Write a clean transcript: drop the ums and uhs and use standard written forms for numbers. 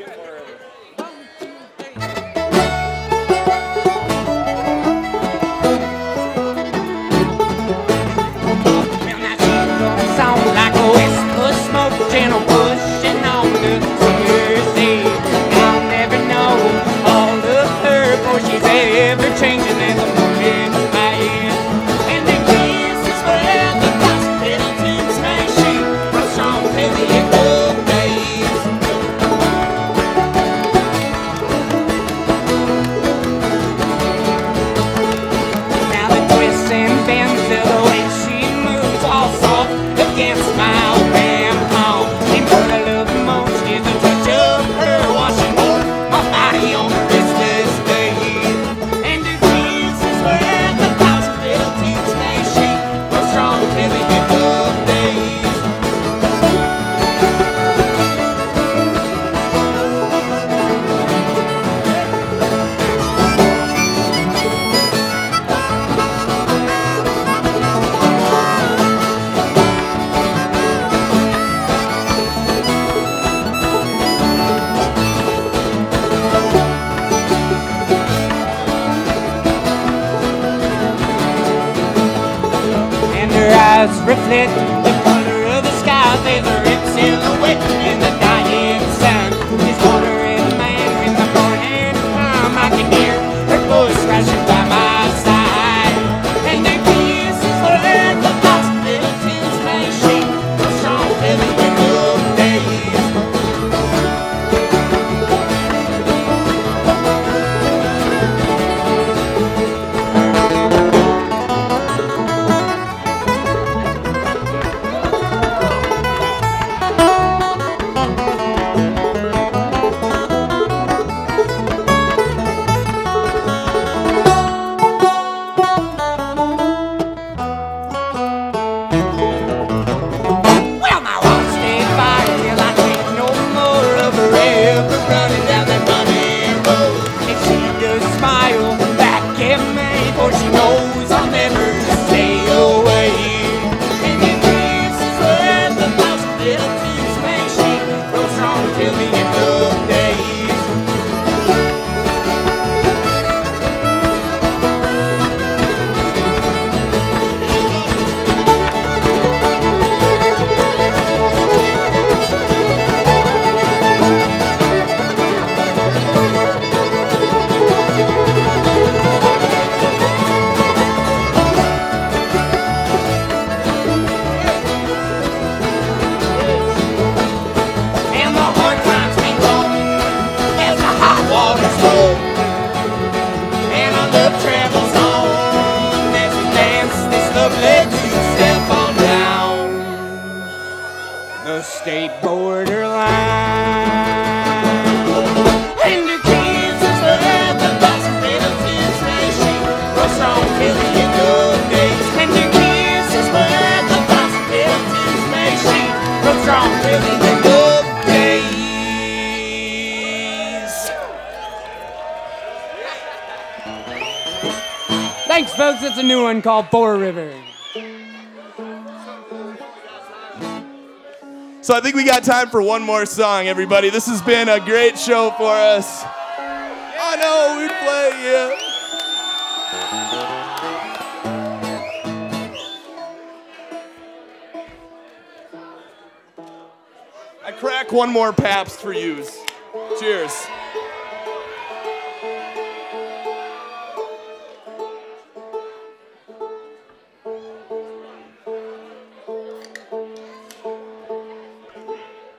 Sound like a West Coast smoke gentle pushing on the Jersey. I'll never know all of her before she's ever changing in the morning light. And the kiss is where the possibilities may shape from strong till the end of days. Now the twists and bends of the way she moves all soft against my wham home. In puddle of most is the touch of her washing more my body on a restless day. And the kiss is where the possibilities may shape grow strong till the end of days. And her eyes reflect the color of the sky. There's a red silhouette in the dying sun. She's watering man in the morning time. I can hear her voice crashing by my side. And the kiss is where the possibilities may shape grow strong till the end of days. Well, now I'll stay by till I can't no more of her ever running down that money road. And she does smile back at me, for she knows I'll never stay away. And the kiss is where the possibilities may shape grow strong till the end of days. And the hard times may come as the hot waters roll. And our love travels on as we dance this lovely two-step on down the state borderline. And the kiss is where the possibilities may shape grow strong till the end of days. And the kiss is where the possibilities may shape grow strong till the end of days. Thanks, folks. It's a new one called Four River. So I think we got time for one more song, everybody. This has been a great show for us. I know we play, yeah. I crack one more Pabst for yous. Cheers.